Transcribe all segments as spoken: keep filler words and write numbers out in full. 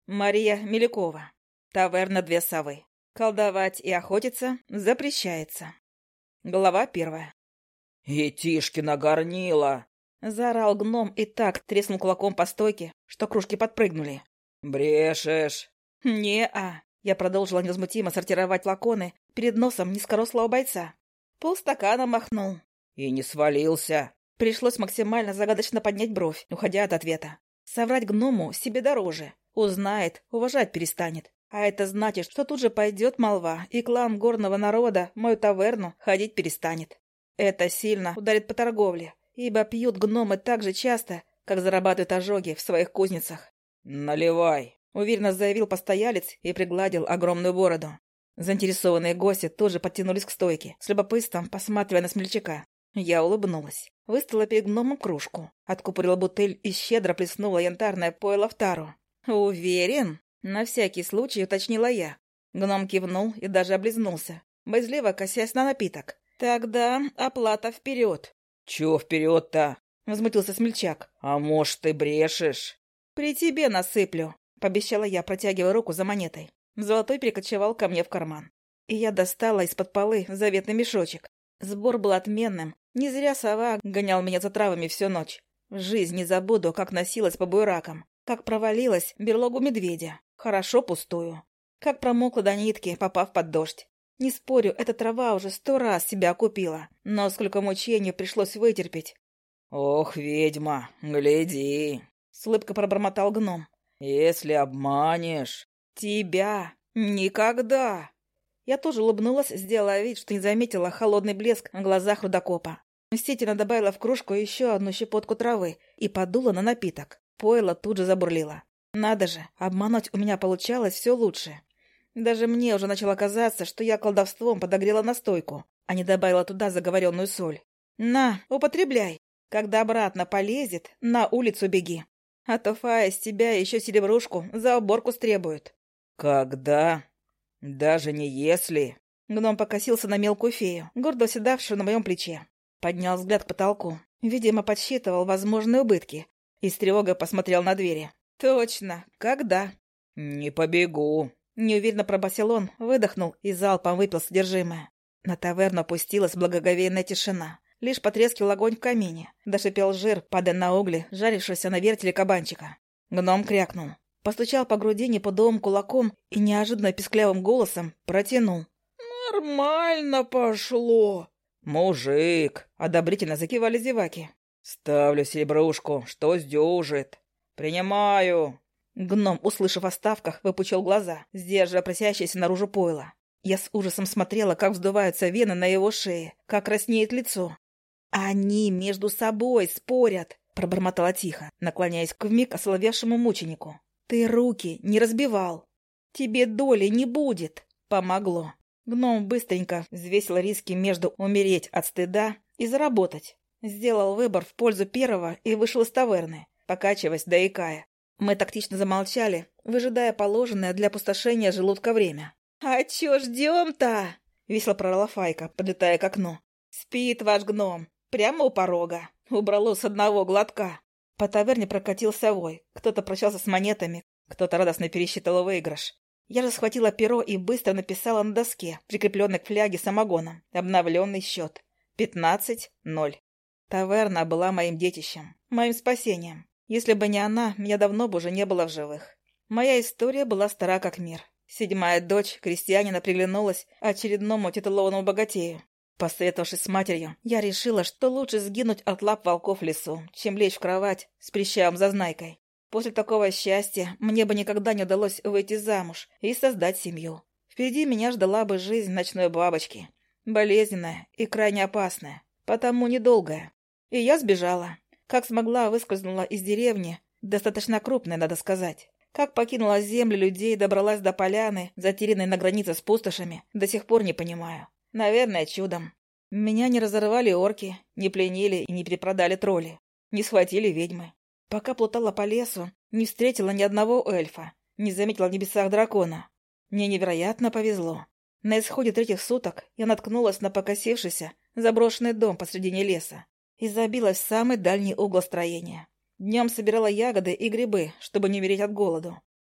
Мария Мелякова. Таверна «Две совы». Колдовать и охотиться запрещается. Глава первая. «И Тишкина горнила!» — заорал гном и так треснул кулаком по стойке, что кружки подпрыгнули. «Брешешь!» «Не-а!» — я продолжила невозмутимо сортировать флаконы перед носом низкорослого бойца. Полстакана махнул. «И не свалился!» Пришлось максимально загадочно поднять бровь, уходя от ответа. Соврать гному себе дороже. Узнает, уважать перестанет. А это значит, что тут же пойдет молва, и клан горного народа мою таверну ходить перестанет. Это сильно ударит по торговле, ибо пьют гномы так же часто, как зарабатывают ожоги в своих кузницах. «Наливай!» — уверенно заявил постоялец и пригладил огромную бороду. Заинтересованные гости тоже подтянулись к стойке, с любопытством посматривая на смельчака. Я улыбнулась. Выставила перед гномом кружку, откупорила бутыль и щедро плеснула янтарное пойло в тару. «Уверен?» — на всякий случай уточнила я. Гном кивнул и даже облизнулся, боязливо косясь на напиток. «Тогда оплата вперед!» «Чё вперед-то?» — возмутился смельчак. «А может, ты брешешь?» «При тебе насыплю!» — пообещала я, протягивая руку за монетой. Золотой перекочевал ко мне в карман. И я достала из-под полы заветный мешочек. Сбор был отменным. Не зря сова гонял меня за травами всю ночь. В жизнь не забуду, как носилась по буеракам, как провалилась в берлогу медведя. Хорошо пустую. Как промокла до нитки, попав под дождь. Не спорю, эта трава уже сто раз себя окупила. Но сколько мучений пришлось вытерпеть. «Ох, ведьма, гляди!» — с улыбкой пробормотал гном. «Если обманешь...» «Тебя никогда!» Я тоже улыбнулась, сделала вид, что не заметила холодный блеск в глазах рудокопа. Мстительно добавила в кружку еще одну щепотку травы и подула на напиток. Пойло тут же забурлило. Надо же, обмануть у меня получалось все лучше. Даже мне уже начало казаться, что я колдовством подогрела настойку, а не добавила туда заговоренную соль. «На, употребляй. Когда обратно полезет, на улицу беги. А то Фая с тебя еще серебрушку за уборку стребует». «Когда? Даже не если...» Гном покосился на мелкую фею, гордо седавшую на моем плече. Поднял взгляд к потолку. Видимо, подсчитывал возможные убытки. И с тревогой посмотрел на двери. «Точно. Когда?» «Не побегу». Неуверенно пробасил он, выдохнул и залпом выпил содержимое. На таверну опустилась благоговейная тишина. Лишь потрескивал огонь в камине. Дошипел жир, падая на угли, жарившегося на вертеле кабанчика. Гном крякнул. Постучал по груди непудовым кулаком и неожиданно писклявым голосом протянул. «Нормально пошло!» «Мужик!» — одобрительно закивали зеваки. «Ставлю серебрушку, что сдюжит. Принимаю!» Гном, услышав о ставках, выпучил глаза, сдерживая просящееся наружу пойло. Я с ужасом смотрела, как вздуваются вены на его шее, как краснеет лицо. «Они между собой спорят!» — пробормотала тихо, наклоняясь к вмиг осоловевшему мученику. «Ты руки не разбивал. Тебе доли не будет». Помогло. Гном быстренько взвесил риски между умереть от стыда и заработать. Сделал выбор в пользу первого и вышел из таверны, покачиваясь да икая. Мы тактично замолчали, выжидая положенное для опустошения желудка время. «А чё ждём-то?» — весело прорала Файка, подлетая к окну. «Спит ваш гном. Прямо у порога. Убрало с одного глотка». По таверне прокатился вой. Кто-то прощался с монетами, кто-то радостно пересчитал выигрыш. Я же схватила перо и быстро написала на доске, прикрепленной к фляге самогоном, обновленный счет. Пятнадцать ноль. Таверна была моим детищем, моим спасением. Если бы не она, меня давно бы уже не было в живых. Моя история была стара как мир. Седьмая дочь крестьянина приглянулась очередному титулованному богатею. Посоветовавшись с матерью, я решила, что лучше сгинуть от лап волков в лесу, чем лечь в кровать с прыщавым зазнайкой. После такого счастья мне бы никогда не удалось выйти замуж и создать семью. Впереди меня ждала бы жизнь ночной бабочки. Болезненная и крайне опасная, потому недолгая. И я сбежала. Как смогла, выскользнула из деревни, достаточно крупной, надо сказать. Как покинула землю людей и добралась до поляны, затерянной на границе с пустошами, до сих пор не понимаю. Наверное, чудом. Меня не разорвали орки, не пленили и не перепродали тролли, не схватили ведьмы. Пока плутала по лесу, не встретила ни одного эльфа, не заметила в небесах дракона. Мне невероятно повезло. На исходе третьих суток я наткнулась на покосившийся, заброшенный дом посредине леса и забилась в самый дальний угол строения. Днем собирала ягоды и грибы, чтобы не умереть от голоду.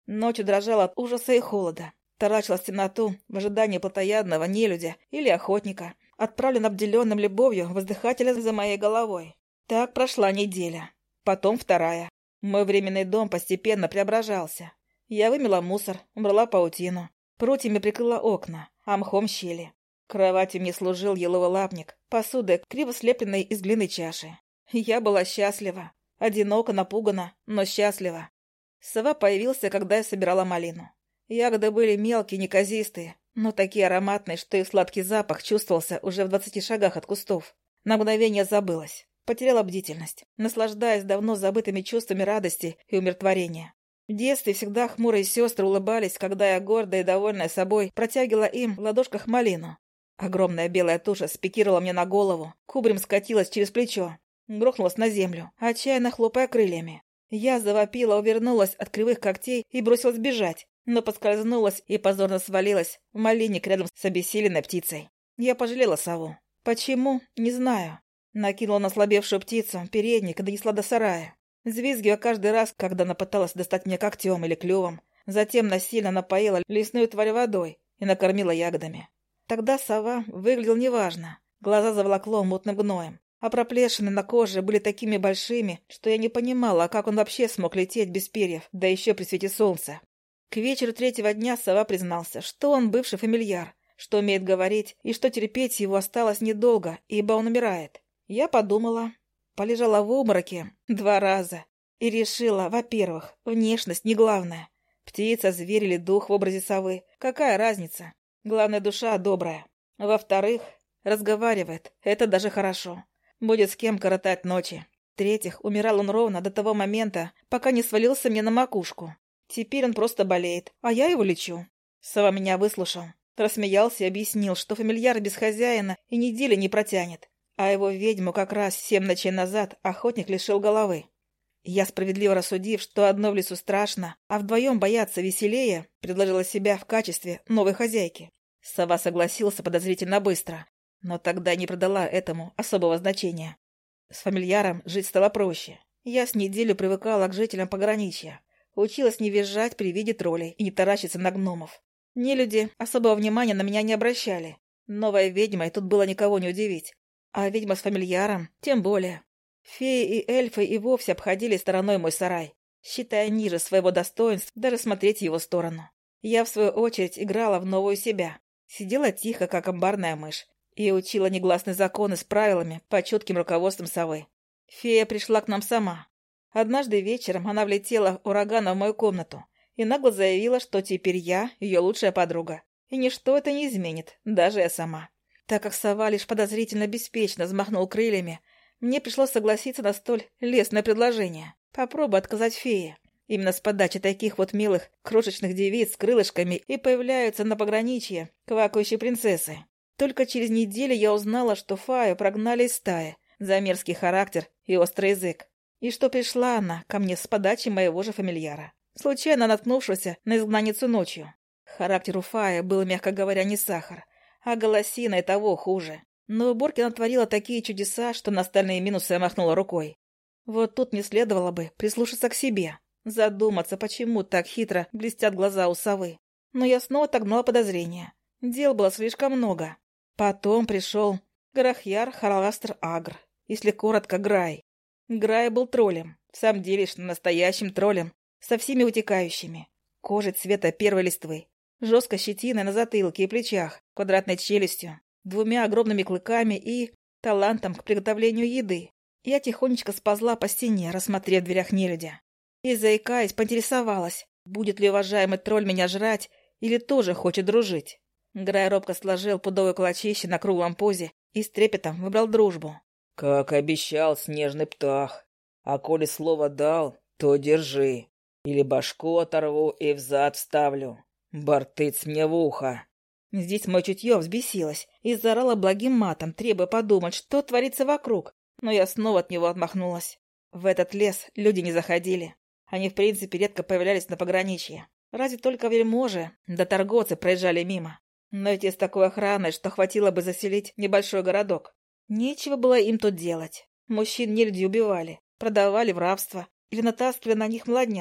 Ночью дрожала от ужаса и холода. Таращилась в темноту в ожидании плотоядного нелюдя или охотника, отправлен обделенным любовью воздыхателя за моей головой. Так прошла неделя. Потом вторая. Мой временный дом постепенно преображался. Я вымела мусор, убрала паутину. Прутьями прикрыла окна, а мхом щели. Кроватью мне служил еловый лапник, посудой, криво слепленной из глины чаши. Я была счастлива. Одиноко, напугана, но счастлива. Сова появился, когда я собирала малину. Ягоды были мелкие, неказистые, но такие ароматные, что их сладкий запах чувствовался уже в двадцати шагах от кустов. На мгновение забылась, потеряла бдительность, наслаждаясь давно забытыми чувствами радости и умиротворения. В детстве всегда хмурые сестры улыбались, когда я, гордая и довольная собой, протягивала им в ладошках малину. Огромная белая туша спикировала мне на голову, кубарем скатилась через плечо, грохнулась на землю, отчаянно хлопая крыльями. Я завопила, увернулась от кривых когтей и бросилась бежать, но поскользнулась и позорно свалилась в малинник рядом с обессиленной птицей. Я пожалела сову. Почему? Не знаю. Накинула на слабевшую птицу передник и донесла до сарая, взвизгивая каждый раз, когда она пыталась достать меня когтем или клювом. Затем насильно напоила лесную тварь водой и накормила ягодами. Тогда сова выглядела неважно. Глаза заволокло мутным гноем, а проплешины на коже были такими большими, что я не понимала, как он вообще смог лететь без перьев, да еще при свете солнца. К вечеру третьего дня сова признался, что он бывший фамильяр, что умеет говорить, и что терпеть его осталось недолго, ибо он умирает. Я подумала, полежала в обмороке два раза и решила, во-первых, внешность не главное. Птица, зверь или дух в образе совы, какая разница? Главное, душа добрая. Во-вторых, разговаривает, это даже хорошо. Будет с кем коротать ночи. В-третьих, умирал он ровно до того момента, пока не свалился мне на макушку. Теперь он просто болеет, а я его лечу. Сова меня выслушал, рассмеялся и объяснил, что фамильяр без хозяина и недели не протянет, а его ведьму как раз семь ночей назад охотник лишил головы. Я, справедливо рассудив, что одно в лесу страшно, а вдвоем бояться веселее, предложила себя в качестве новой хозяйки. Сова согласился подозрительно быстро, но тогда не придала этому особого значения. С фамильяром жить стало проще. Я с неделю привыкала к жителям пограничья. Училась не визжать при виде троллей и не таращиться на гномов. Нелюди особого внимания на меня не обращали. Новой ведьмой тут было никого не удивить. А ведьма с фамильяром тем более. Феи и эльфы и вовсе обходили стороной мой сарай, считая ниже своего достоинства даже смотреть в его сторону. Я, в свою очередь, играла в новую себя. Сидела тихо, как амбарная мышь, и учила негласные законы с правилами под чутким руководством совы. Фея пришла к нам сама. Однажды вечером она влетела ураганом в мою комнату и нагло заявила, что теперь я ее лучшая подруга, и ничто это не изменит, даже я сама. Так как сова лишь подозрительно беспечно взмахнул крыльями, мне пришлось согласиться на столь лестное предложение. Попробуй отказать фее. Именно с подачи таких вот милых крошечных девиц с крылышками и появляются на пограничье квакающие принцессы. Только через неделю я узнала, что Фаю прогнали из стаи за мерзкий характер и острый язык. И что пришла она ко мне с подачи моего же фамильяра, случайно наткнувшегося на изгнанницу ночью. Характер у Фаи был, мягко говоря, не сахар, а голосина и того хуже. Но уборки она творила такие чудеса, что на остальные минусы я махнула рукой. Вот тут мне следовало бы прислушаться к себе, задуматься, почему так хитро блестят глаза у совы. Но я снова отогнала подозрения. Дел было слишком много. Потом пришел Грахьяр Хараластр Агр, если коротко, Грай. Грай был троллем, в самом деле, что настоящим троллем, со всеми вытекающими. Кожей цвета первой листвы, жесткой щетиной на затылке и плечах, квадратной челюстью, двумя огромными клыками и талантом к приготовлению еды. Я тихонечко сползла по стене, рассмотрев в дверях нелюдя. И, заикаясь, поинтересовалась, будет ли уважаемый тролль меня жрать или тоже хочет дружить. Грай робко сложил пудовое кулачище на круглом пузе и с трепетом выбрал дружбу. «Как обещал снежный птах, а коли слово дал, то держи, или башку оторву и взад вставлю. Бартыц мне в ухо». Здесь мое чутье взбесилось и заорала благим матом, требуя подумать, что творится вокруг, но я снова от него отмахнулась. В этот лес люди не заходили. Они, в принципе, редко появлялись на пограничье. Разве только вельможи да торговцы проезжали мимо. Но эти с такой охраной, что хватило бы заселить небольшой городок. Нечего было им тут делать. Мужчин нелюди убивали, продавали в рабство или натаскивали на них молодняк.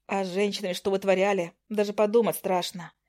А с женщинами, что вытворяли, даже подумать страшно.